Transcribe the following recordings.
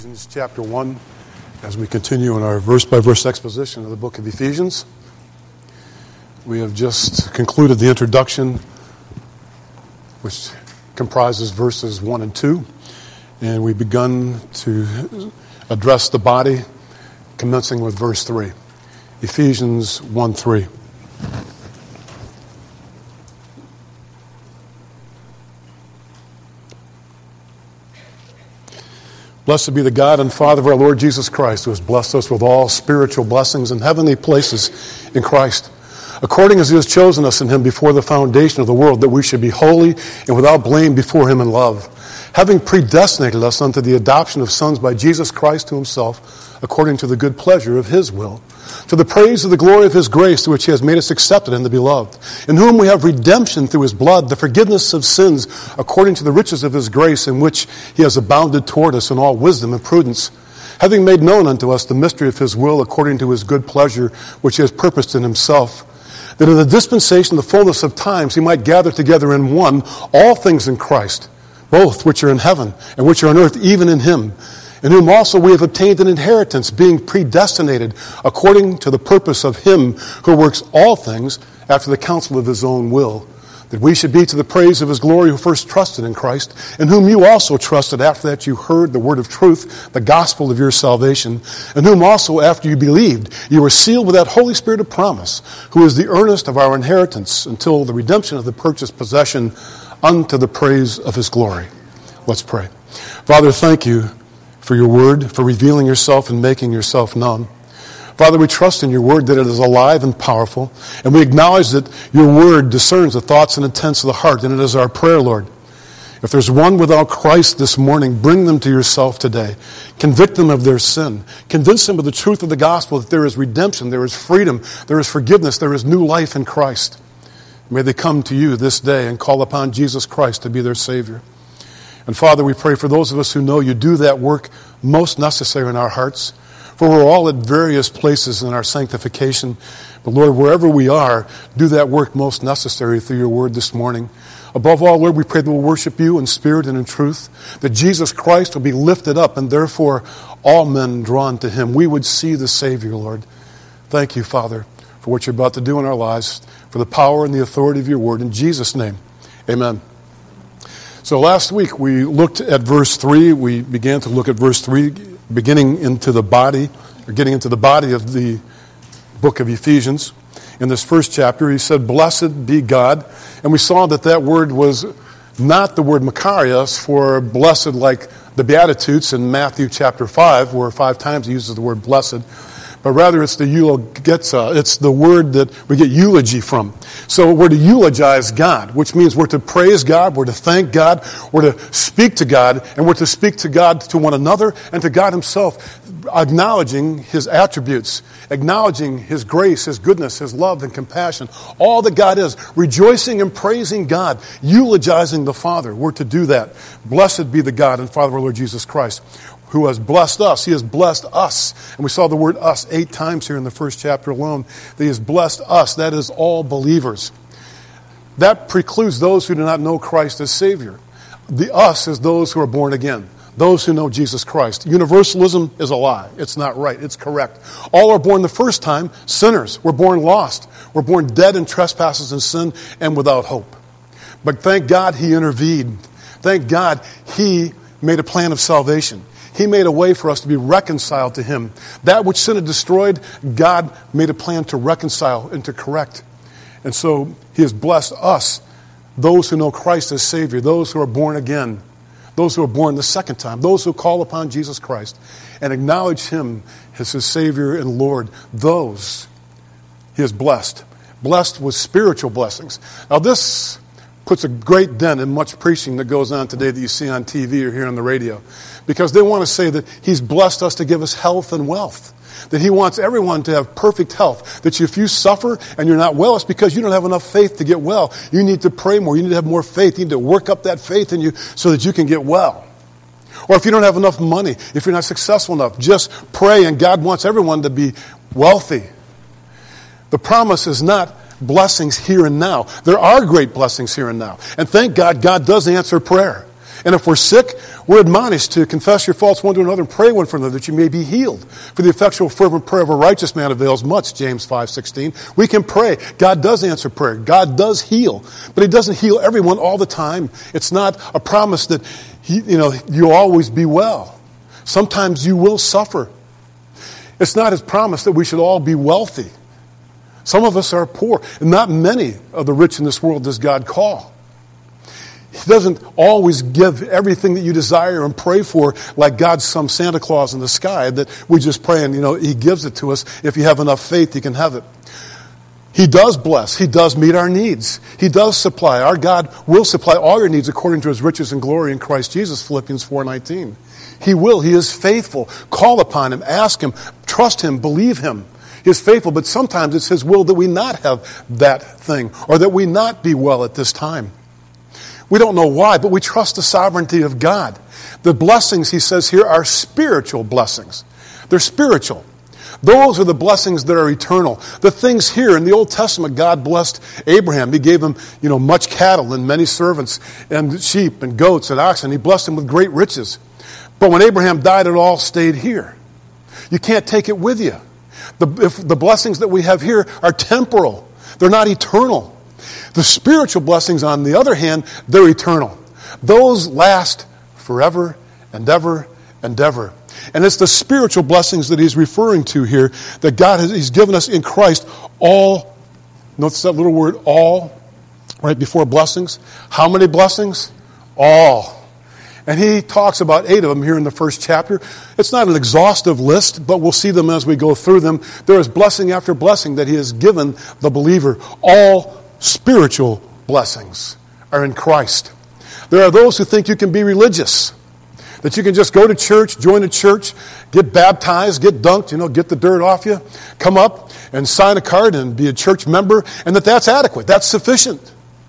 Ephesians chapter 1, as we continue in our verse-by-verse exposition of the book of Ephesians. We have just concluded the introduction, which comprises verses 1 and 2, and we've begun to address the body, commencing with verse 3. Ephesians 1:3. Blessed be the God and Father of our Lord Jesus Christ, who has blessed us with all spiritual blessings in heavenly places in Christ, according as he has chosen us in him before the foundation of the world, that we should be holy and without blame before him in love, having predestinated us unto the adoption of sons by Jesus Christ to himself, according to the good pleasure of his will, to the praise of the glory of his grace, to which he has made us accepted in the beloved, in whom we have redemption through his blood, the forgiveness of sins, according to the riches of his grace, in which he has abounded toward us in all wisdom and prudence, having made known unto us the mystery of his will, according to his good pleasure, which he has purposed in himself, that in the dispensation of the fullness of times he might gather together in one all things in Christ, both which are in heaven and which are on earth, even in him, in whom also we have obtained an inheritance, being predestinated according to the purpose of him who works all things after the counsel of his own will, that we should be to the praise of his glory, who first trusted in Christ, in whom you also trusted after that you heard the word of truth, the gospel of your salvation, in whom also after you believed, you were sealed with that Holy Spirit of promise, who is the earnest of our inheritance until the redemption of the purchased possession unto the praise of his glory. Let's pray. Father, thank you for your word, for revealing yourself and making yourself known. Father, we trust in your word that it is alive and powerful, and we acknowledge that your word discerns the thoughts and intents of the heart, and it is our prayer, Lord. If there's one without Christ this morning, bring them to yourself today. Convict them of their sin. Convince them of the truth of the gospel, that there is redemption, there is freedom, there is forgiveness, there is new life in Christ. May they come to you this day and call upon Jesus Christ to be their Savior. And Father, we pray for those of us who know you do that work most necessary in our hearts. For we're all at various places in our sanctification. But Lord, wherever we are, do that work most necessary through your word this morning. Above all, Lord, we pray that we'll worship you in spirit and in truth, that Jesus Christ will be lifted up, and therefore all men drawn to him. We would see the Savior, Lord. Thank you, Father, for what you're about to do in our lives, for the power and the authority of your word. In Jesus' name, amen. So last week we looked at verse 3. We began to look at verse 3, getting into the body of the book of Ephesians. In this first chapter, he said, "Blessed be God." And we saw that word was not the word Makarios for blessed like the Beatitudes in Matthew chapter 5, where 5 times he uses the word blessed. But rather it's the eulogetza. It's the word that we get eulogy from. So we're to eulogize God, which means we're to praise God, we're to thank God, we're to speak to God, and we're to speak to God to one another and to God himself, acknowledging his attributes, acknowledging his grace, his goodness, his love and compassion, all that God is, rejoicing and praising God, eulogizing the Father. We're to do that. Blessed be the God and Father of our Lord Jesus Christ, who has blessed us. He has blessed us. And we saw the word us 8 times here in the first chapter alone. That he has blessed us. That is all believers. That precludes those who do not know Christ as Savior. The us is those who are born again. Those who know Jesus Christ. Universalism is a lie. It's not right. It's correct. All are born the first time sinners. We're born lost. We're born dead in trespasses and sin and without hope. But thank God he intervened. Thank God he made a plan of salvation. He made a way for us to be reconciled to him. That which sin had destroyed, God made a plan to reconcile and to correct. And so he has blessed us, those who know Christ as Savior, those who are born again, those who are born the second time, those who call upon Jesus Christ and acknowledge him as his Savior and Lord. Those he has blessed. Blessed with spiritual blessings. Now this puts a great dent in much preaching that goes on today that you see on TV or hear on the radio. Because they want to say that he's blessed us to give us health and wealth. That he wants everyone to have perfect health. That if you suffer and you're not well, it's because you don't have enough faith to get well. You need to pray more. You need to have more faith. You need to work up that faith in you so that you can get well. Or if you don't have enough money, if you're not successful enough, just pray, and God wants everyone to be wealthy. The promise is not blessings here and now. There are great blessings here and now. And thank God, God does answer prayer. And if we're sick, we're admonished to confess your faults one to another and pray one for another that you may be healed. For the effectual fervent prayer of a righteous man avails much, James 5:16. We can pray. God does answer prayer. God does heal. But he doesn't heal everyone all the time. It's not a promise that you'll always be well. Sometimes you will suffer. It's not his promise that we should all be wealthy. Some of us are poor. And not many of the rich in this world does God call. He doesn't always give everything that you desire and pray for like God's some Santa Claus in the sky that we just pray and, he gives it to us. If you have enough faith, you can have it. He does bless. He does meet our needs. He does supply. Our God will supply all your needs according to his riches and glory in Christ Jesus, Philippians 4:19. He will. He is faithful. Call upon him. Ask him. Trust him. Believe him. He is faithful, but sometimes it's his will that we not have that thing or that we not be well at this time. We don't know why, but we trust the sovereignty of God. The blessings, he says here, are spiritual blessings. They're spiritual. Those are the blessings that are eternal. The things here in the Old Testament, God blessed Abraham. He gave him, much cattle and many servants and sheep and goats and oxen. He blessed him with great riches. But when Abraham died, it all stayed here. You can't take it with you. The blessings that we have here are temporal. They're not eternal. The spiritual blessings, on the other hand, they're eternal. Those last forever and ever and ever. And it's the spiritual blessings that he's referring to here that he's given us in Christ all. Notice that little word all right before blessings. How many blessings? All. And he talks about 8 of them here in the first chapter. It's not an exhaustive list, but we'll see them as we go through them. There is blessing after blessing that he has given the believer. All spiritual blessings are in Christ. There are those who think you can be religious, that you can just go to church, join a church, get baptized, get dunked, get the dirt off you, come up and sign a card and be a church member, and that's adequate. That's sufficient.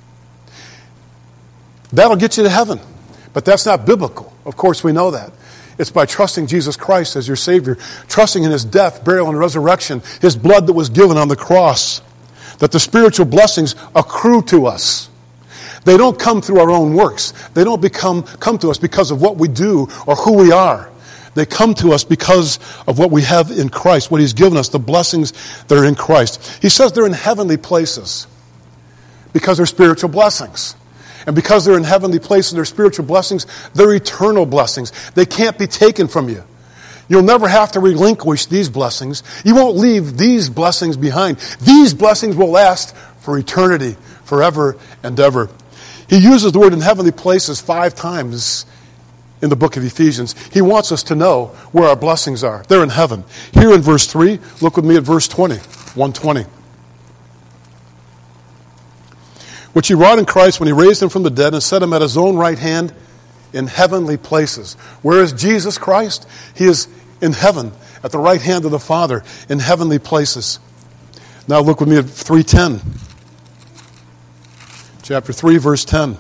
That'll get you to heaven. But that's not biblical. Of course, we know that. It's by trusting Jesus Christ as your Savior, trusting in his death, burial, and resurrection, his blood that was given on the cross, that the spiritual blessings accrue to us. They don't come through our own works. They don't come to us because of what we do or who we are. They come to us because of what we have in Christ, what he's given us, the blessings that are in Christ. He says they're in heavenly places because they're spiritual blessings. And because they're in heavenly places, they're spiritual blessings, they're eternal blessings. They can't be taken from you. You'll never have to relinquish these blessings. You won't leave these blessings behind. These blessings will last for eternity, forever and ever. He uses the word in heavenly places 5 times in the book of Ephesians. He wants us to know where our blessings are. They're in heaven. Here in verse 3, look with me at verse 20, 120. Which he wrought in Christ when he raised him from the dead and set him at his own right hand in heavenly places. Where is Jesus Christ? He is in heaven, at the right hand of the Father, in heavenly places. Now look with me at 3:10. Chapter 3, verse 10.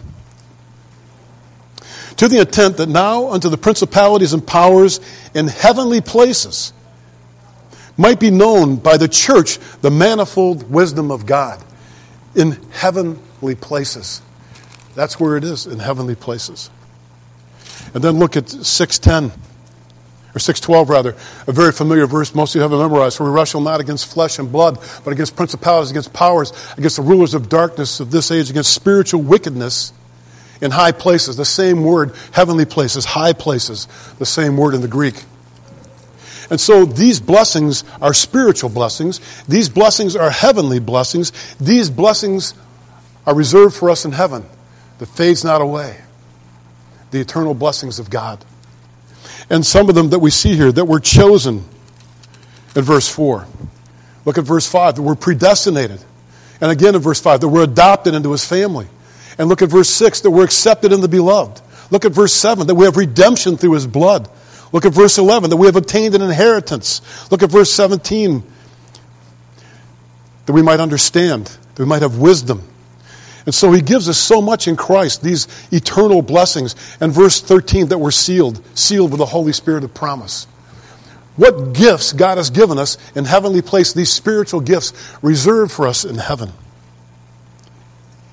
To the intent that now unto the principalities and powers in heavenly places might be known by the church the manifold wisdom of God. In heavenly places. That's where it is, in heavenly places. And then look at 6:10, or 6:12 rather, a very familiar verse most of you have it memorized. For we wrestle not against flesh and blood, but against principalities, against powers, against the rulers of darkness of this age, against spiritual wickedness in high places. The same word, heavenly places, high places, the same word in the Greek. And so these blessings are spiritual blessings. These blessings are heavenly blessings. These blessings are reserved for us in heaven that fades not away. The eternal blessings of God. And some of them that we see here that were chosen in verse 4. Look at verse 5, that we're predestinated. And again in verse 5, that we're adopted into his family. And look at verse 6, that we're accepted in the beloved. Look at verse 7, that we have redemption through his blood. Look at verse 11, that we have obtained an inheritance. Look at verse 17, that we might understand, that we might have wisdom. And so he gives us so much in Christ, these eternal blessings. And verse 13, that we're sealed with the Holy Spirit of promise. What gifts God has given us in heavenly place, these spiritual gifts reserved for us in heaven.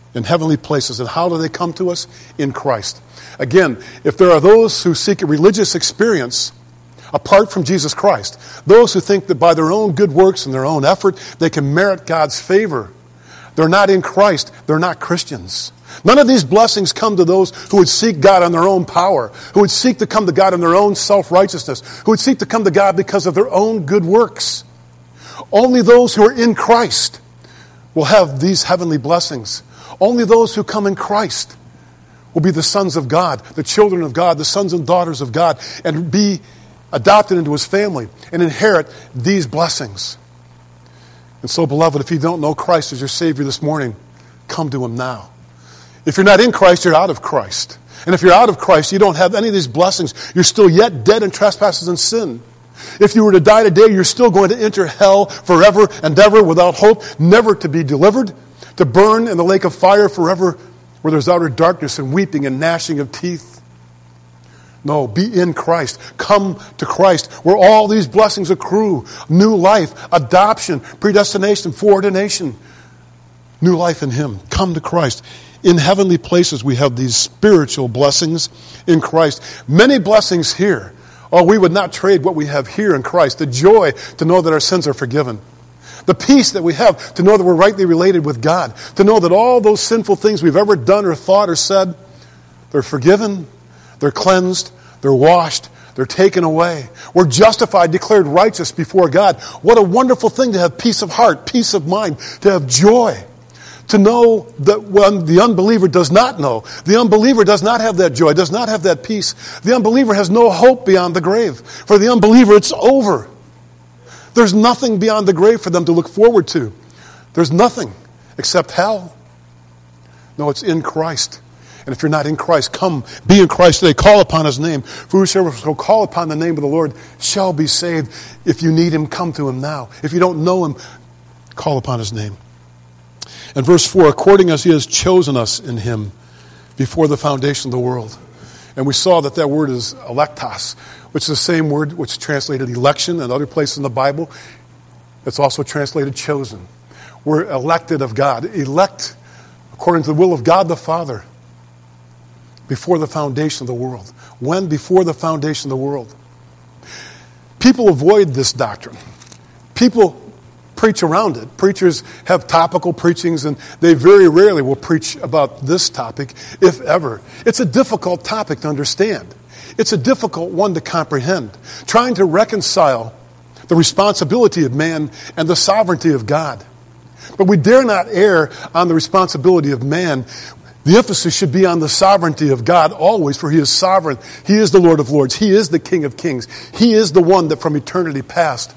in heavenly places. And how do they come to us? In Christ. Again, if there are those who seek a religious experience apart from Jesus Christ, those who think that by their own good works and their own effort they can merit God's favor, they're not in Christ, they're not Christians. None of these blessings come to those who would seek God on their own power, who would seek to come to God in their own self-righteousness, who would seek to come to God because of their own good works. Only those who are in Christ will have these heavenly blessings. Only those who come in Christ will be the sons of God, the children of God, the sons and daughters of God, and be adopted into His family and inherit these blessings. And so, beloved, if you don't know Christ as your Savior this morning, come to Him now. If you're not in Christ, you're out of Christ. And if you're out of Christ, you don't have any of these blessings. You're still yet dead in trespasses and sin. If you were to die today, you're still going to enter hell forever and ever without hope, never to be delivered, to burn in the lake of fire forever, where there's outer darkness and weeping and gnashing of teeth. No, be in Christ. Come to Christ, where all these blessings accrue. New life, adoption, predestination, foreordination. New life in Him. Come to Christ. In heavenly places, we have these spiritual blessings in Christ. Many blessings here. Oh, we would not trade what we have here in Christ. The joy to know that our sins are forgiven. The peace that we have to know that we're rightly related with God. To know that all those sinful things we've ever done or thought or said, they're forgiven, they're cleansed, they're washed, they're taken away. We're justified, declared righteous before God. What a wonderful thing to have peace of heart, peace of mind, to have joy. To know that when the unbeliever does not know, the unbeliever does not have that joy, does not have that peace. The unbeliever has no hope beyond the grave. For the unbeliever, it's over. There's nothing beyond the grave for them to look forward to. There's nothing except hell. No, it's in Christ. And if you're not in Christ, come, be in Christ today. Call upon His name. For whosoever shall call upon the name of the Lord shall be saved. If you need Him, come to Him now. If you don't know Him, call upon His name. And verse 4, according as He has chosen us in Him before the foundation of the world. And we saw that word is electos, which is the same word which is translated election and other places in the Bible. It's also translated chosen. We're elected of God. Elect according to the will of God the Father before the foundation of the world. When? Before the foundation of the world. People avoid this doctrine. People preach around it. Preachers have topical preachings, and they very rarely will preach about this topic, if ever. It's a difficult topic to understand. It's a difficult one to comprehend. Trying to reconcile the responsibility of man and the sovereignty of God. But we dare not err on the responsibility of man. The emphasis should be on the sovereignty of God always, for He is sovereign. He is the Lord of Lords. He is the King of Kings. He is the one that from eternity past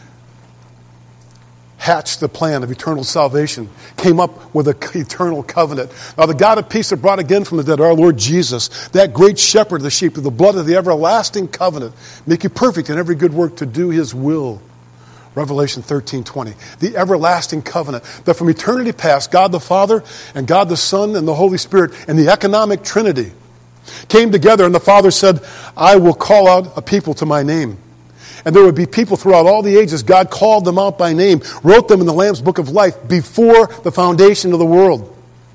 hatched the plan of eternal salvation, came up with an eternal covenant. Now the God of peace that brought again from the dead our Lord Jesus, that great shepherd of the sheep, with the blood of the everlasting covenant, make you perfect in every good work to do His will. Revelation 13:20. The everlasting covenant that from eternity past, God the Father and God the Son and the Holy Spirit and the economic Trinity came together, and the Father said, I will call out a people to my name. And there would be people throughout all the ages. God called them out by name, wrote them in the Lamb's Book of Life before the foundation of the world.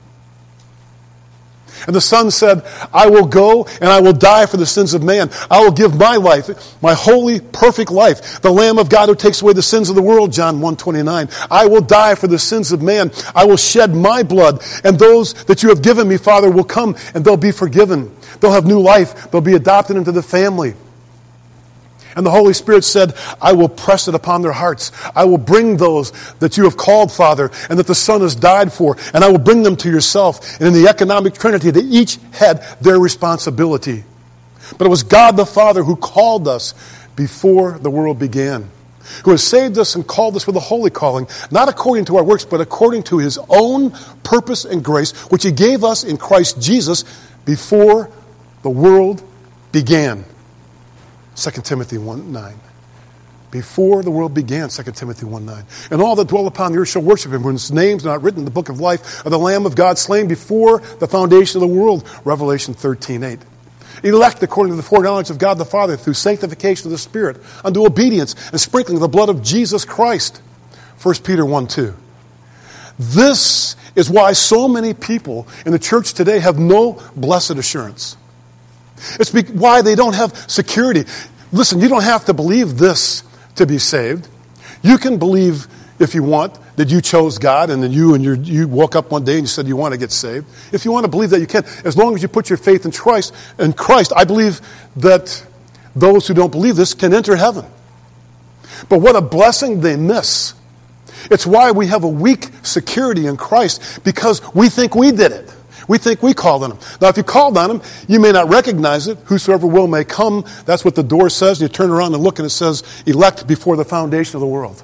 And the Son said, I will go and I will die for the sins of man. I will give my life, my holy, perfect life, the Lamb of God who takes away the sins of the world, John 1:29. I will die for the sins of man. I will shed my blood, and those that you have given me, Father, will come and they'll be forgiven. They'll have new life. They'll be adopted into the family. And the Holy Spirit said, I will press it upon their hearts. I will bring those that you have called, Father, and that the Son has died for, and I will bring them to yourself. And in the economic Trinity, they each had their responsibility. But it was God the Father who called us before the world began, who has saved us and called us with a holy calling, not according to our works, but according to His own purpose and grace, which He gave us in Christ Jesus before the world began. 2 Timothy 1:9. Before the world began, 2 Timothy 1:9. And all that dwell upon the earth shall worship Him, whose names are not written in the book of life of the Lamb of God slain before the foundation of the world. Revelation 13:8. Elect according to the foreknowledge of God the Father through sanctification of the Spirit unto obedience and sprinkling of the blood of Jesus Christ. 1 Peter 1:2. This is why so many people in the church today have no blessed assurance. It's why they don't have security. Listen, you don't have to believe this to be saved. You can believe, if you want, that you chose God and then you woke up one day and you said you want to get saved. If you want to believe that, you can. As long as you put your faith in Christ, I believe that those who don't believe this can enter heaven. But what a blessing they miss. It's why we have a weak security in Christ, because we think we did it. We think we called on Him. Now, if you called on Him, you may not recognize it. Whosoever will may come. That's what the door says. You turn around and look and it says, elect before the foundation of the world.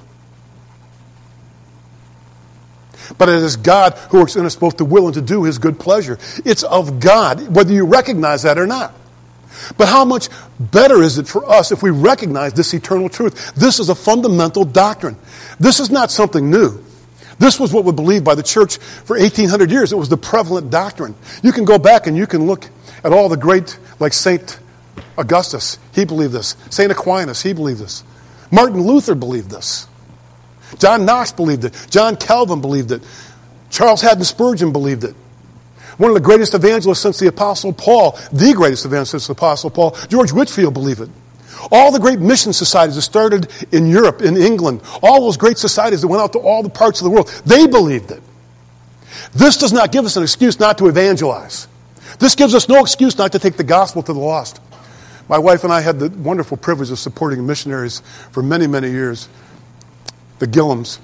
But it is God who works in us both to will and to do His good pleasure. It's of God, whether you recognize that or not. But how much better is it for us if we recognize this eternal truth? This is a fundamental doctrine. This is not something new. This was what was believed by the church for 1,800 years. It was the prevalent doctrine. You can go back and you can look at all the great, like St. Augustus, he believed this. St. Aquinas, he believed this. Martin Luther believed this. John Knox believed it. John Calvin believed it. Charles Haddon Spurgeon believed it. One of the greatest evangelists since the Apostle Paul, the greatest evangelist since the Apostle Paul, George Whitefield, believed it. All the great mission societies that started in Europe, in England, all those great societies that went out to all the parts of the world, they believed it. This does not give us an excuse not to evangelize. This gives us no excuse not to take the gospel to the lost. My wife and I had the wonderful privilege of supporting missionaries for many, many years. The Gillams.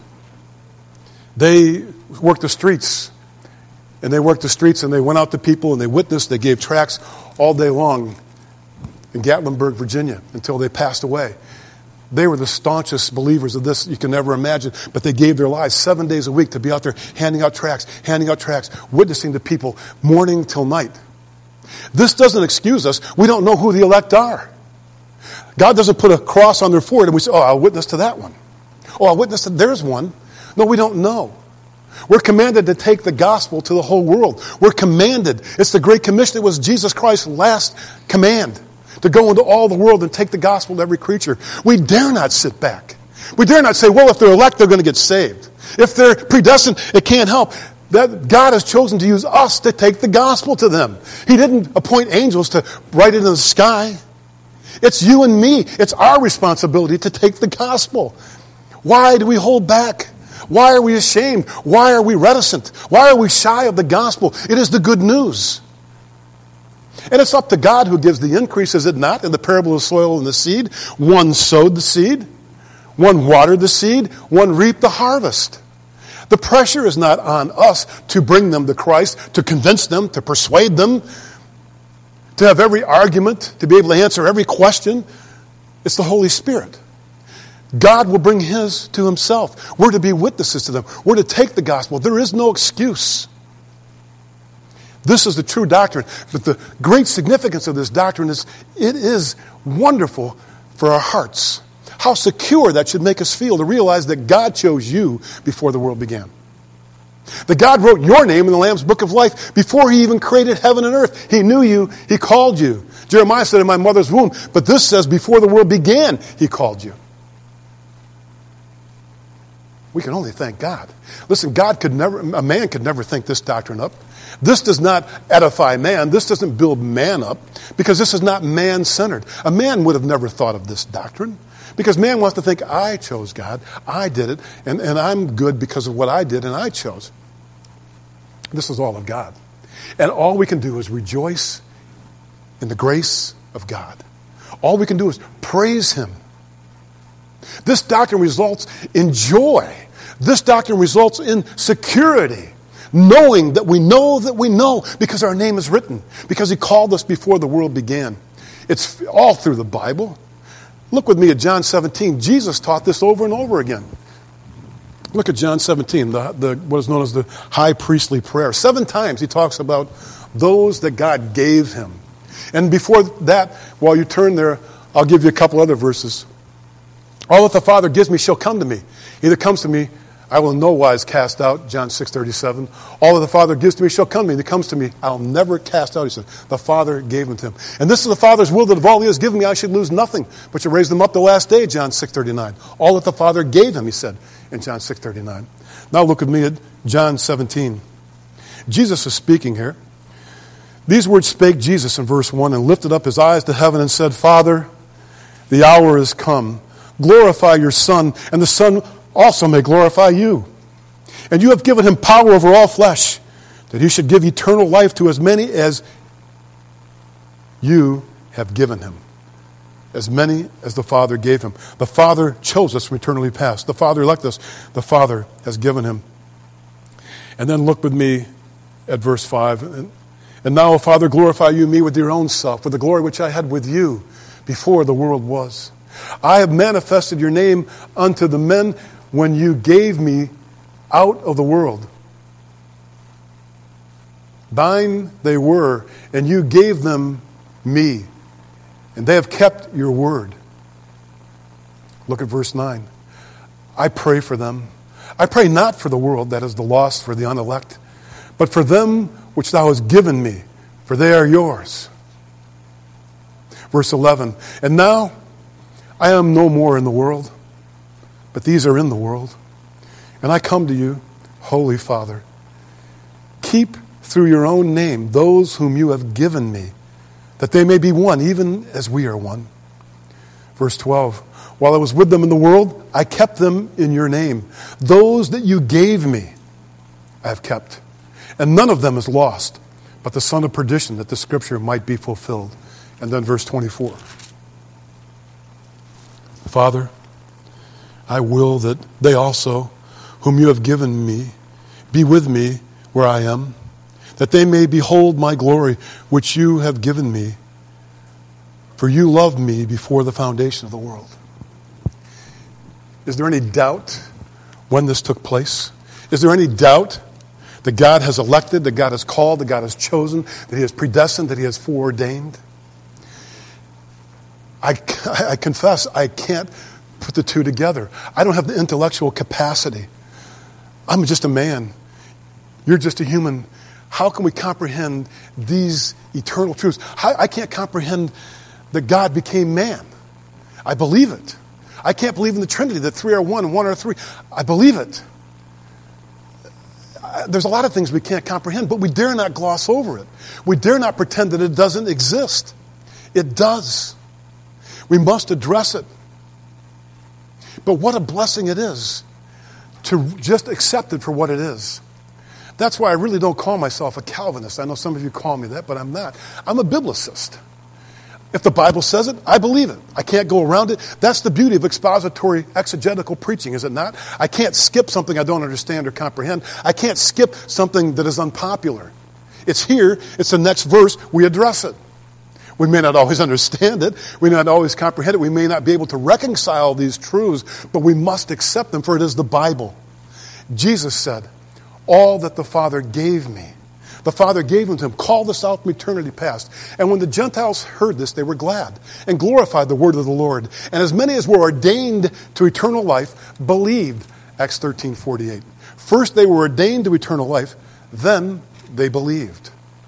They worked the streets. And they worked the streets and they went out to people and they witnessed, they gave tracts all day long in Gatlinburg, Virginia, until they passed away. They were the staunchest believers of this you can never imagine, but they gave their lives 7 days a week to be out there handing out tracts, witnessing to people morning till night. This doesn't excuse us. We don't know who the elect are. God doesn't put a cross on their forehead and we say, oh, I'll witness to that one. Oh, I'll witness to, there's one. No, we don't know. We're commanded to take the gospel to the whole world. We're commanded. It's the Great Commission. It was Jesus Christ's last command, to go into all the world and take the gospel to every creature. We dare not sit back. We dare not say, well, if they're elect, they're going to get saved. If they're predestined, it can't help. That God has chosen to use us to take the gospel to them. He didn't appoint angels to write it in the sky. It's you and me. It's our responsibility to take the gospel. Why do we hold back? Why are we ashamed? Why are we reticent? Why are we shy of the gospel? It is the good news. And it's up to God who gives the increase, is it not? In the parable of the soil and the seed, one sowed the seed, one watered the seed, one reaped the harvest. The pressure is not on us to bring them to Christ, to convince them, to persuade them, to have every argument, to be able to answer every question. It's the Holy Spirit. God will bring His to Himself. We're to be witnesses to them. We're to take the gospel. There is no excuse. This is the true doctrine. But the great significance of this doctrine is it is wonderful for our hearts. How secure that should make us feel to realize that God chose you before the world began. That God wrote your name in the Lamb's Book of Life before He even created heaven and earth. He knew you. He called you. Jeremiah said, in my mother's womb. But this says, before the world began, He called you. We can only thank God. Listen, a man could never think this doctrine up. This does not edify man. This doesn't build man up, because this is not man-centered. A man would have never thought of this doctrine, because man wants to think, I chose God, I did it, and I'm good because of what I did and I chose. This is all of God. And all we can do is rejoice in the grace of God. All we can do is praise Him. This doctrine results in joy. This doctrine results in security, knowing that we know because our name is written, because He called us before the world began. It's all through the Bible. Look with me at John 17. Jesus taught this over and over again. Look at John 17, what is known as the high priestly prayer. 7 times He talks about those that God gave Him. And before that, while you turn there, I'll give you a couple other verses. All that the Father gives me shall come to me. He that comes to me, I will in no wise cast out. John 6:37. All that the Father gives to me shall come to me. He that comes to me, I'll never cast out. He said, the Father gave him to Him. And this is the Father's will, that of all He has given me, I should lose nothing, but should raise them up the last day. John 6:39. All that the Father gave Him, He said in John 6:39. Now look at me at John 17. Jesus is speaking here. These words spake Jesus in verse 1 and lifted up his eyes to heaven and said, Father, the hour is come. Glorify your Son, and the Son also may glorify you. And you have given him power over all flesh, that he should give eternal life to as many as you have given him. As many as the Father gave him. The Father chose us from eternity past. The Father elected us. The Father has given him. And then look with me at verse 5. And now, O Father, glorify you me with your own self, with the glory which I had with you before the world was. I have manifested your name unto the men when you gave me out of the world. Thine they were, and you gave them me, and they have kept your word. Look at verse 9. I pray for them. I pray not for the world, that is the lost, for the unelect, but for them which thou hast given me, for they are yours. Verse 11. And now I am no more in the world, but these are in the world. And I come to you, Holy Father. Keep through your own name those whom you have given me, that they may be one, even as we are one. Verse 12. While I was with them in the world, I kept them in your name. Those that you gave me, I have kept. And none of them is lost, but the son of perdition, that the scripture might be fulfilled. And then verse 24. Father, I will that they also, whom you have given me, be with me where I am, that they may behold my glory, which you have given me. For you loved me before the foundation of the world. Is there any doubt when this took place? Is there any doubt that God has elected, that God has called, that God has chosen, that he has predestined, that he has foreordained? I confess I can't put the two together. I don't have the intellectual capacity. I'm just a man. You're just a human. How can we comprehend these eternal truths? I can't comprehend that God became man. I believe it. I can't believe in the Trinity, that three are one and one are three. I believe it. There's a lot of things we can't comprehend, but we dare not gloss over it. We dare not pretend that it doesn't exist. It does. We must address it. But what a blessing it is to just accept it for what it is. That's why I really don't call myself a Calvinist. I know some of you call me that, but I'm not. I'm a biblicist. If the Bible says it, I believe it. I can't go around it. That's the beauty of expository exegetical preaching, is it not? I can't skip something I don't understand or comprehend. I can't skip something that is unpopular. It's here. It's the next verse. We address it. We may not always understand it. We may not always comprehend it. We may not be able to reconcile these truths, but we must accept them, for it is the Bible. Jesus said, all that the Father gave me, the Father gave them to him, called us out from eternity past. And when the Gentiles heard this, they were glad and glorified the word of the Lord. And as many as were ordained to eternal life believed. Acts 13:48. First they were ordained to eternal life, then they believed.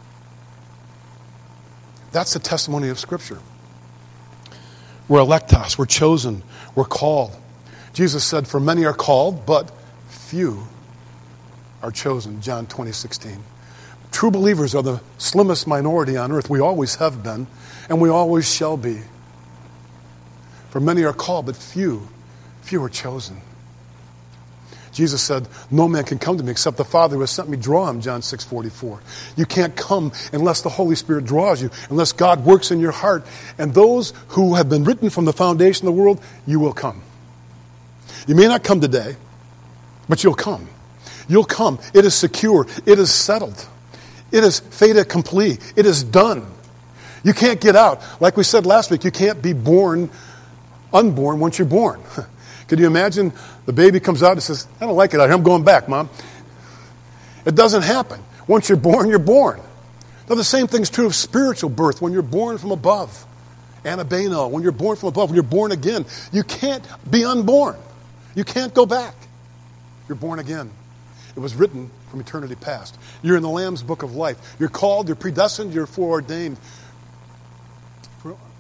That's the testimony of Scripture. We're electos, we're chosen, we're called. Jesus said, for many are called, but few are chosen. John 20:16. True believers are the slimmest minority on earth. We always have been, and we always shall be. For many are called, but few are chosen. Jesus said, no man can come to me except the Father who has sent me draw him, John 6:44. You can't come unless the Holy Spirit draws you, unless God works in your heart. And those who have been written from the foundation of the world, you will come. You may not come today, but you'll come. You'll come. It is secure. It is settled. It is fait accompli. It is done. You can't get out. Like we said last week, you can't be born unborn once you're born. Could you imagine the baby comes out and says, I don't like it out here, I'm going back, Mom. It doesn't happen. Once you're born, you're born. Now the same thing's true of spiritual birth. When you're born from above, anabeno, when you're born from above, when you're born again, you can't be unborn. You can't go back. You're born again. It was written from eternity past. You're in the Lamb's book of life. You're called, you're predestined, you're foreordained.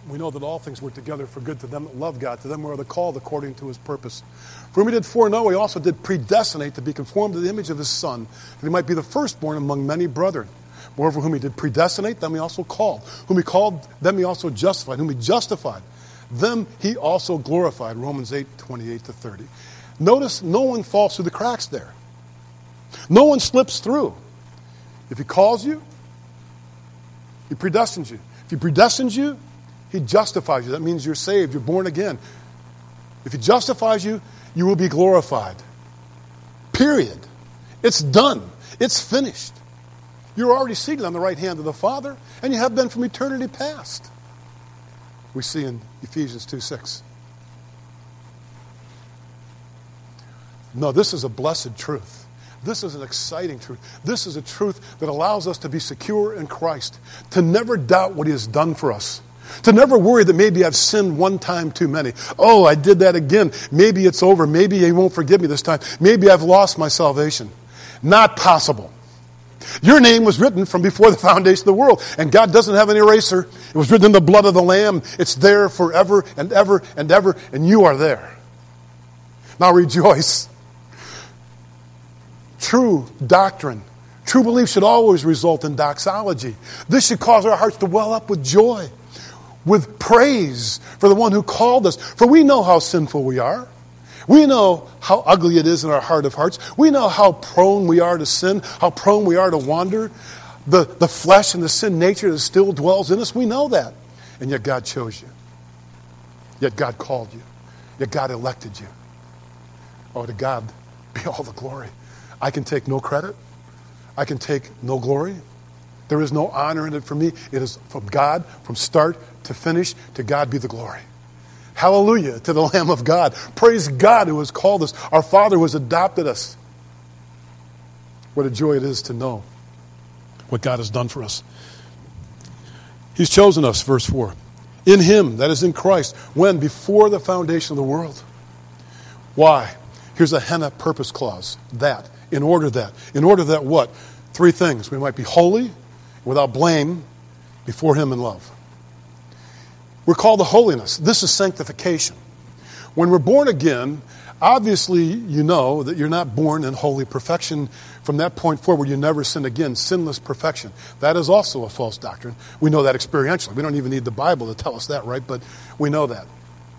we know that all things work together for good to them that love God, to them who are the called according to his purpose. For whom he did foreknow, he also did predestinate to be conformed to the image of his Son, that he might be the firstborn among many brethren. Moreover, whom he did predestinate, them he also called. Whom he called, them he also justified. Whom he justified, them he also glorified. Romans 8:28-30. Notice no one falls through the cracks there. No one slips through. If he calls you, he predestines you. If he predestines you, he justifies you. That means you're saved. You're born again. If he justifies you, you will be glorified. Period. It's done. It's finished. You're already seated on the right hand of the Father, and you have been from eternity past. We see in Ephesians 2:6. No, this is a blessed truth. This is an exciting truth. This is a truth that allows us to be secure in Christ, to never doubt what he has done for us, to never worry that maybe I've sinned one time too many. Oh, I did that again. Maybe it's over. Maybe he won't forgive me this time. Maybe I've lost my salvation. Not possible. Your name was written from before the foundation of the world, and God doesn't have an eraser. It was written in the blood of the Lamb. It's there forever and ever and ever, and you are there. Now rejoice. True doctrine, true belief should always result in doxology. This should cause our hearts to well up with joy, with praise for the one who called us. For we know how sinful we are. We know how ugly it is in our heart of hearts. We know how prone we are to sin, how prone we are to wander. The flesh and the sin nature that still dwells in us, we know that. And yet God chose you. Yet God called you. Yet God elected you. Oh, to God be all the glory. I can take no credit. I can take no glory. There is no honor in it for me. It is from God, from start to finish. To God be the glory. Hallelujah to the Lamb of God. Praise God who has called us. Our Father who has adopted us. What a joy it is to know what God has done for us. He's chosen us, verse 4. In him, that is in Christ, when? Before the foundation of the world. Why? Here's a henna purpose clause. That. In order that what? Three things. We might be holy, without blame, before him in love. We're called to holiness. This is sanctification. When we're born again, obviously you know that you're not born in holy perfection. From that point forward, you never sin again. Sinless perfection. That is also a false doctrine. We know that experientially. We don't even need the Bible to tell us that, right? But we know that.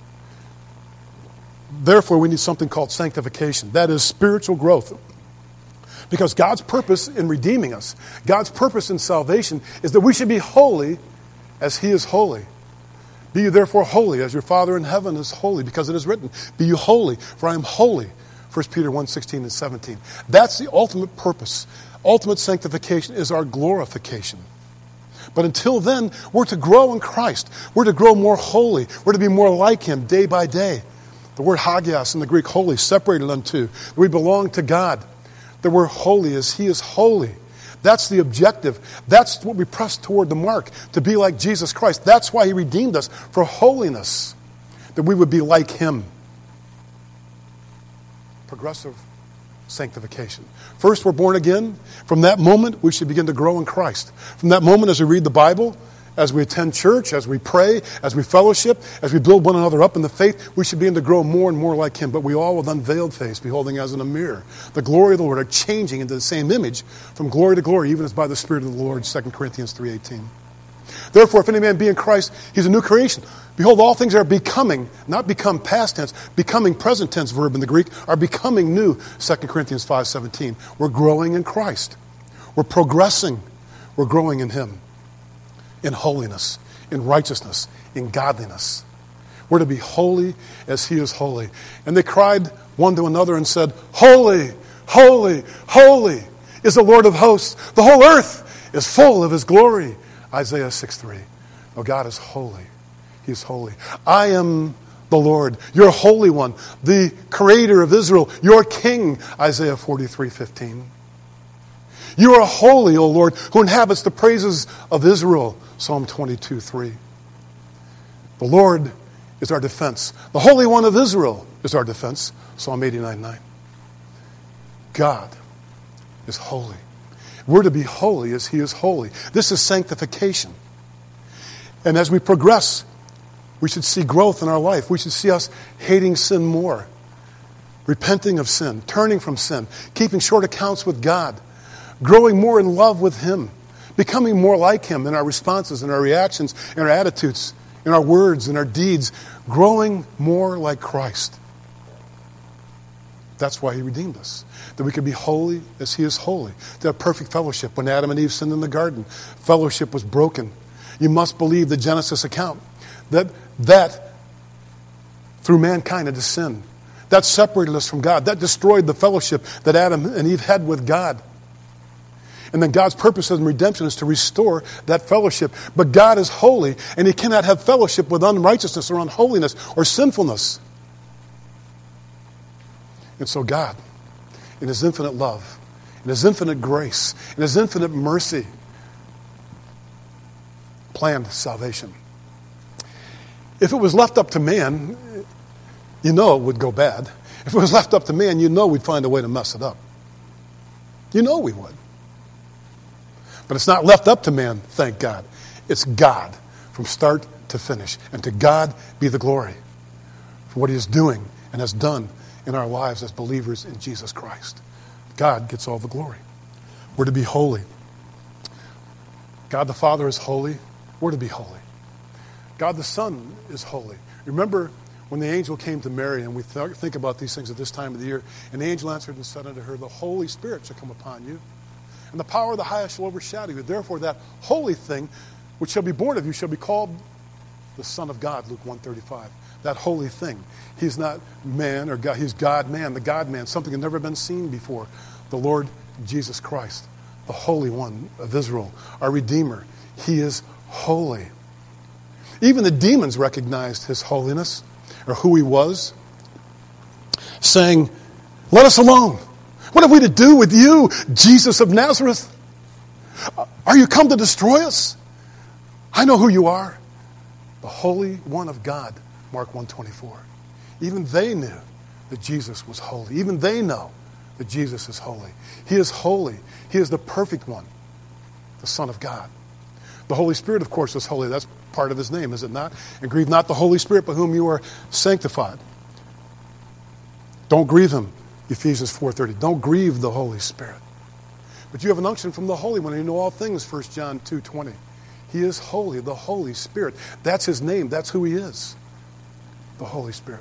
Therefore, we need something called sanctification. That is spiritual growth. Because God's purpose in redeeming us, God's purpose in salvation, is that we should be holy as he is holy. Be you therefore holy as your Father in heaven is holy, because it is written, be you holy, for I am holy. 1 Peter 1:16 and 17. That's the ultimate purpose. Ultimate sanctification is our glorification. But until then, we're to grow in Christ. We're to grow more holy. We're to be more like him day by day. The word hagios in the Greek, holy, separated unto. We belong to God. That we're holy as he is holy. That's the objective. That's what we press toward the mark, to be like Jesus Christ. That's why he redeemed us, for holiness, that we would be like him. Progressive sanctification. First, we're born again. From that moment, we should begin to grow in Christ. From that moment, as we read the Bible, as we attend church, as we pray, as we fellowship, as we build one another up in the faith, we should begin to grow more and more like him. But we all with unveiled face, beholding as in a mirror the glory of the Lord, are changing into the same image from glory to glory, even as by the Spirit of the Lord, 2 Corinthians 3:18. Therefore, if any man be in Christ, he's a new creation. Behold, all things are becoming, not become past tense, becoming present tense verb in the Greek, are becoming new, 2 Corinthians 5:17. We're growing in Christ. We're progressing. We're growing in him. In holiness, in righteousness, in godliness. We're to be holy as he is holy. And they cried one to another and said, holy, holy, holy is the Lord of hosts. The whole earth is full of his glory. Isaiah 6:3. Oh, God is holy. He is holy. I am the Lord, your Holy One, the Creator of Israel, your King. Isaiah 43:15. You are holy, O Lord, who inhabits the praises of Israel. Psalm 22:3. The Lord is our defense. The Holy One of Israel is our defense. Psalm 89:9. God is holy. We're to be holy as he is holy. This is sanctification. And as we progress We should see growth in our life. We should see us hating sin more, repenting of sin, turning from sin, keeping short accounts with God, growing more in love with Him, becoming more like Him in our responses, in our reactions, in our attitudes, in our words, in our deeds, growing more like Christ. That's why He redeemed us, that we could be holy as He is holy, to have perfect fellowship. When Adam and Eve sinned in the garden, fellowship was broken. You must believe the Genesis account, that through mankind into sin, that separated us from God, that destroyed the fellowship that Adam and Eve had with God. And then God's purpose in redemption is to restore that fellowship. But God is holy, and He cannot have fellowship with unrighteousness or unholiness or sinfulness. And so God, in His infinite love, in His infinite grace, in His infinite mercy, planned salvation. If it was left up to man, you know it would go bad. If it was left up to man, you know we'd find a way to mess it up. You know we would. But it's not left up to man, thank God. It's God from start to finish. And to God be the glory for what He is doing and has done in our lives as believers in Jesus Christ. God gets all the glory. We're to be holy. God the Father is holy. We're to be holy. God the Son is holy. Remember when the angel came to Mary, and we think about these things at this time of the year, and the angel answered and said unto her, the Holy Spirit shall come upon you, and the power of the highest shall overshadow you. Therefore that holy thing which shall be born of you shall be called the Son of God, Luke 1:35. That holy thing. He's not man or God. He's God-man, the God-man, something that never been seen before. The Lord Jesus Christ, the Holy One of Israel, our Redeemer. He is holy. Even the demons recognized His holiness, or who He was, saying, let us alone. What have we to do with you, Jesus of Nazareth? Are you come to destroy us? I know who you are, the Holy One of God, Mark 1:24. Even they knew that Jesus was holy. Even they know that Jesus is holy. He is holy. He is the perfect one, the Son of God. The Holy Spirit, of course, is holy. That's part of His name, is it not? And grieve not the Holy Spirit, by whom you are sanctified. Don't grieve Him, Ephesians 4:30. Don't grieve the Holy Spirit. But you have an unction from the Holy One, and you know all things, 1 John 2:20. He is holy, the Holy Spirit. That's His name. That's who He is, the Holy Spirit.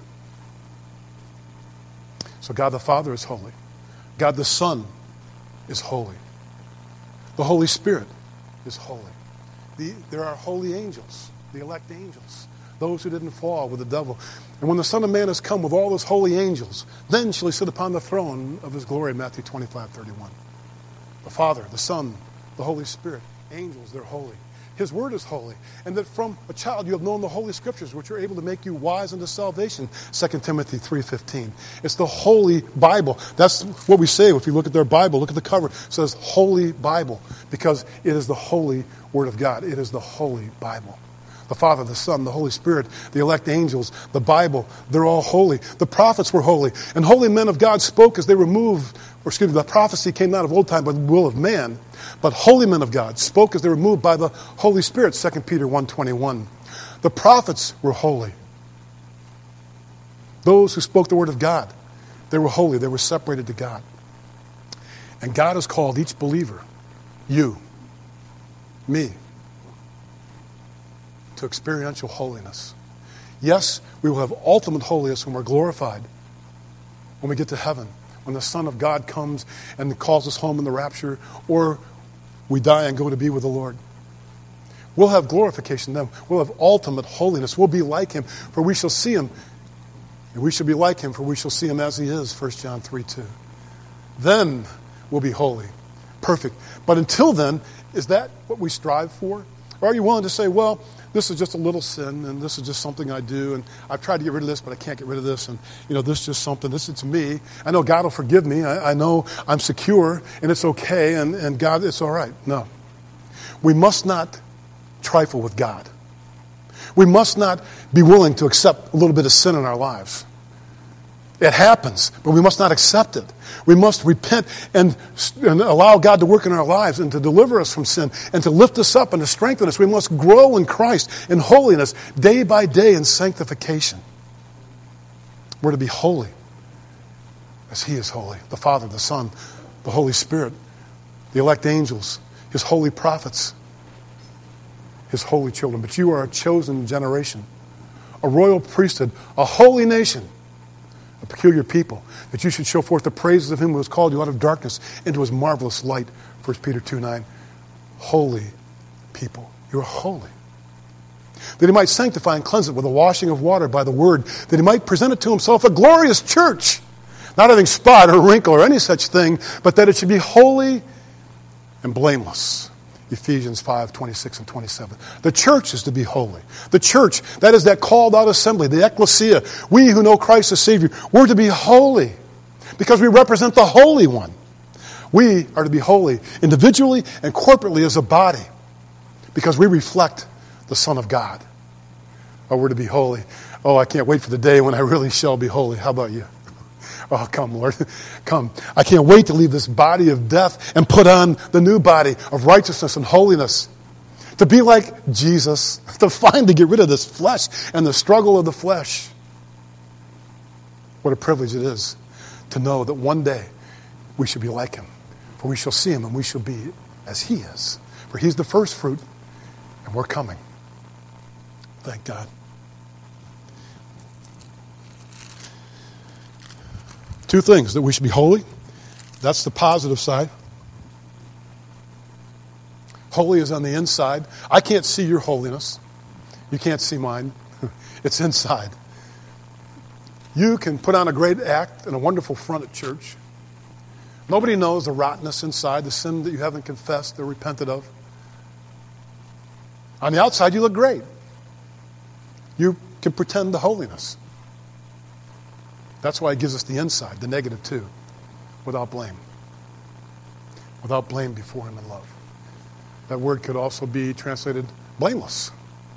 So God the Father is holy. God the Son is holy. The Holy Spirit is holy. There are holy angels, the elect angels, those who didn't fall with the devil. And when the Son of Man has come with all His holy angels, then shall He sit upon the throne of His glory, Matthew 25:31. The Father, the Son, the Holy Spirit, angels, they're holy. His Word is holy. And that from a child you have known the Holy Scriptures, which are able to make you wise unto salvation, 2 Timothy 3:15. It's the Holy Bible. That's what we say if you look at their Bible. Look at the cover. It says Holy Bible, because it is the holy Word of God. It is the Holy Bible. The Father, the Son, the Holy Spirit, the elect angels, the Bible, they're all holy. The prophets were holy. And holy men of God spoke as they were moved, the prophecy came not of old time by the will of man, but holy men of God spoke as they were moved by the Holy Spirit, 2 Peter 1:21. The prophets were holy. Those who spoke the word of God, they were holy. They were separated to God. And God has called each believer, you, me, to experiential holiness. Yes, we will have ultimate holiness when we're glorified, when we get to heaven, when the Son of God comes and calls us home in the rapture, or we die and go to be with the Lord. We'll have glorification then. We'll have ultimate holiness. We'll be like Him, for we shall see Him. And we shall be like Him, for we shall see Him as He is, 1 John 3:2. Then we'll be holy, perfect. But until then, is that what we strive for? Or are you willing to say, well, this is just a little sin, and this is just something I do, and I've tried to get rid of this, but I can't get rid of this, and this is just something, this is me. I know God will forgive me. I know I'm secure, and it's okay, and God, it's all right. No. We must not trifle with God. We must not be willing to accept a little bit of sin in our lives. It happens, but we must not accept it. We must repent and allow God to work in our lives and to deliver us from sin and to lift us up and to strengthen us. We must grow in Christ in holiness day by day in sanctification. We're to be holy as He is holy. The Father, the Son, the Holy Spirit, the elect angels, His holy prophets, His holy children. But you are a chosen generation, a royal priesthood, a holy nation, a peculiar people, that you should show forth the praises of Him who has called you out of darkness into His marvelous light. 1 Peter 2:9. Holy people. You are holy. That He might sanctify and cleanse it with the washing of water by the word, that He might present it to Himself a glorious church, not having spot or wrinkle or any such thing, but that it should be holy and blameless. Ephesians 5:26 and 27. The church is to be holy. The church, that is that called out assembly, the ecclesia. We who know Christ as Savior, we're to be holy because we represent the Holy One. We are to be holy individually and corporately as a body because we reflect the Son of God. Oh, we're to be holy. Oh, I can't wait for the day when I really shall be holy. How about you? Oh, come, Lord. Come. I can't wait to leave this body of death and put on the new body of righteousness and holiness. To be like Jesus. To get rid of this flesh and the struggle of the flesh. What a privilege it is to know that one day we shall be like Him. For we shall see Him and we shall be as He is. For He's the first fruit and we're coming. Thank God. Two things, that we should be holy. That's the positive side. Holy is on the inside. I can't see your holiness. You can't see mine. It's inside. You can put on a great act and a wonderful front at church. Nobody knows the rottenness inside, the sin that you haven't confessed or repented of. On the outside, you look great. You can pretend the holiness. That's why He gives us the inside, the negative too, without blame. Without blame before Him in love. That word could also be translated blameless.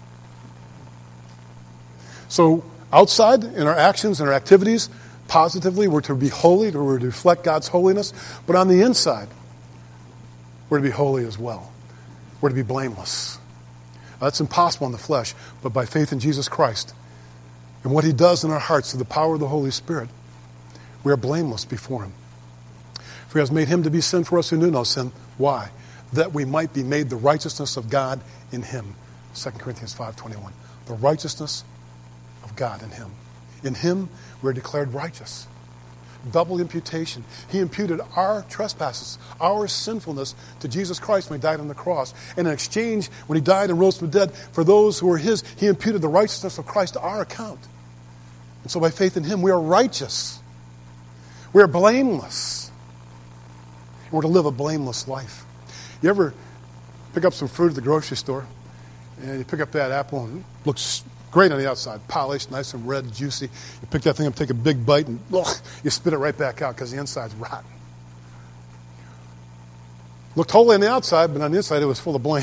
So outside, in our actions and our activities, positively, we're to be holy, we're to reflect God's holiness. But on the inside, we're to be holy as well. We're to be blameless. That's impossible in the flesh, but by faith in Jesus Christ and what He does in our hearts through the power of the Holy Spirit, we are blameless before Him. For He has made Him to be sin for us who knew no sin. Why? That we might be made the righteousness of God in Him. 2 Corinthians 5:21. The righteousness of God in Him. In Him we are declared righteous. Double imputation. He imputed our trespasses, our sinfulness to Jesus Christ when He died on the cross. And in exchange, when He died and rose from the dead, for those who were His, He imputed the righteousness of Christ to our account. And so by faith in Him, we are righteous. We are blameless. And we're to live a blameless life. You ever pick up some fruit at the grocery store, and you pick up that apple and it looks great on the outside, polished, nice and red, juicy. You pick that thing up, take a big bite, and you spit it right back out because the inside's rotten. Looked holy on the outside, but on the inside it was full of blame.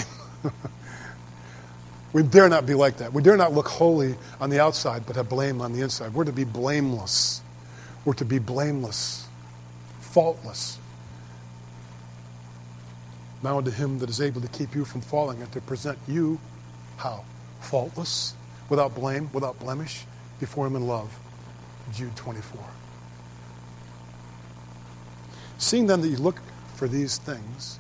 We dare not be like that. We dare not look holy on the outside, but have blame on the inside. We're to be blameless. We're to be blameless, faultless. Now unto Him that is able to keep you from falling and to present you, how? Faultless, without blame, without blemish, before Him in love. Jude 24. Seeing then that you look for these things,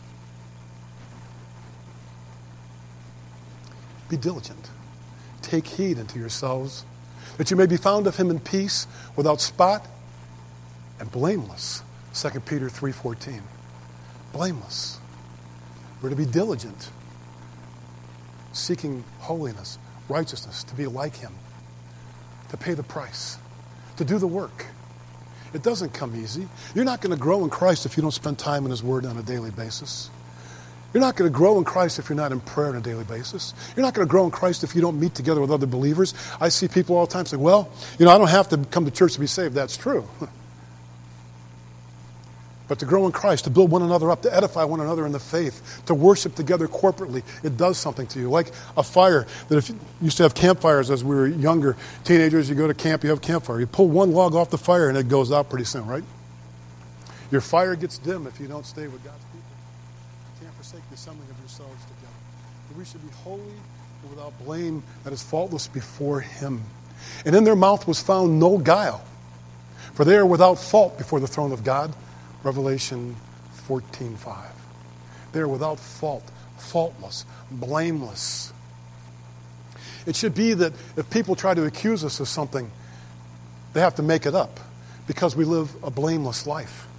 be diligent. Take heed unto yourselves, that you may be found of Him in peace, without spot, and blameless. 2 Peter 3:14. Blameless. We're to be diligent, seeking holiness, righteousness, to be like Him, to pay the price, to do the work. It doesn't come easy. You're not going to grow in Christ if you don't spend time in His Word on a daily basis. You're not going to grow in Christ if you're not in prayer on a daily basis. You're not going to grow in Christ if you don't meet together with other believers. I see people all the time say, well, I don't have to come to church to be saved. That's true. But to grow in Christ, to build one another up, to edify one another in the faith, to worship together corporately, it does something to you. Like a fire, that if you used to have campfires as we were younger, teenagers, you go to camp, you have a campfire. You pull one log off the fire and it goes out pretty soon, right? Your fire gets dim if you don't stay with God's people. You can't forsake the assembling of yourselves together. But we should be holy and without blame, that is faultless before Him. And in their mouth was found no guile, for they are without fault before the throne of God. Revelation 14:5. They are without fault, faultless, blameless. It should be that if people try to accuse us of something, they have to make it up because we live a blameless life.